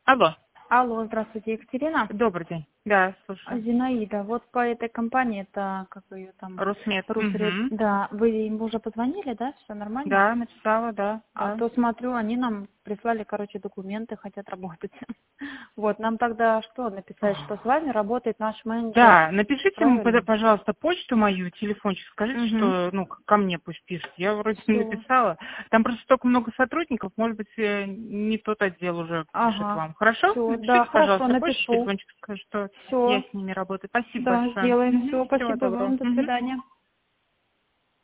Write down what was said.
Алло, Алло, здравствуйте, Екатерина. добрый день. Да, слушаю. Зинаида, вот по этой компании, это, как ее там, Русмед. Русред, Мгм. да, вы им уже позвонили, да, все нормально? Да, написала, да, А да. то смотрю, они нам прислали, документы, хотят работать. Вот, нам тогда что написать, что с вами работает наш менеджер, Да, напишите ему, правильно? пожалуйста, почту мою, телефончик, скажите, Угу. что, ну, ко мне пусть пишет. Я вроде Все. написала. Там просто столько много сотрудников, может быть, не тот отдел уже пишет Ага. вам. Хорошо? Все, да, Напишите, хорошо, пожалуйста, почту, напишу. телефончик, скажу, что я Все, с ними работаю. Спасибо да, большое. сделаем. Все, Всего спасибо доброго. вам, до свидания.